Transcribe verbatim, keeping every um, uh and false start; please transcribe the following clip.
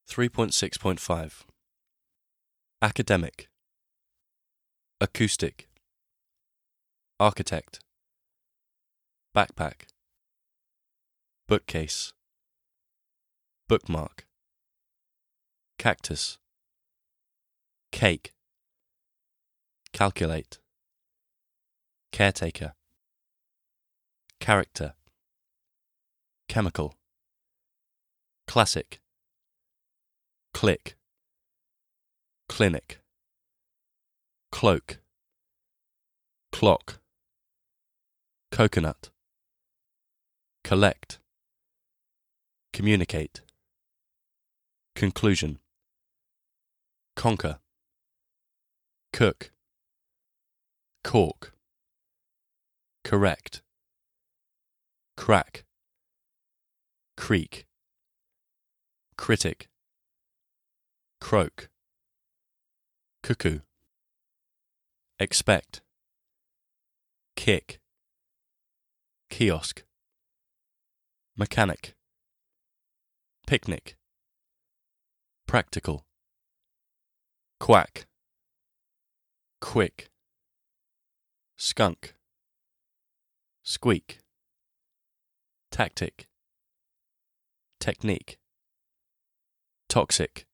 three point six point five Academic, Acoustic, Architect, Backpack, Bookcase, Bookmark, Cactus, Cake, Calculate, Caretaker, Character, Chemical, Classic, Click, Clinic, Cloak, Clock, Coconut, Collect, Communicate, Conclusion, Conquer, Cook, Cork, Correct, Crack, Creek, Critic, Croak, Cuckoo, Expect, Kick, Kiosk, Mechanic, Picnic, Practical, Quack, Quick, Skunk, Squeak, Tactic, Technique, Toxic,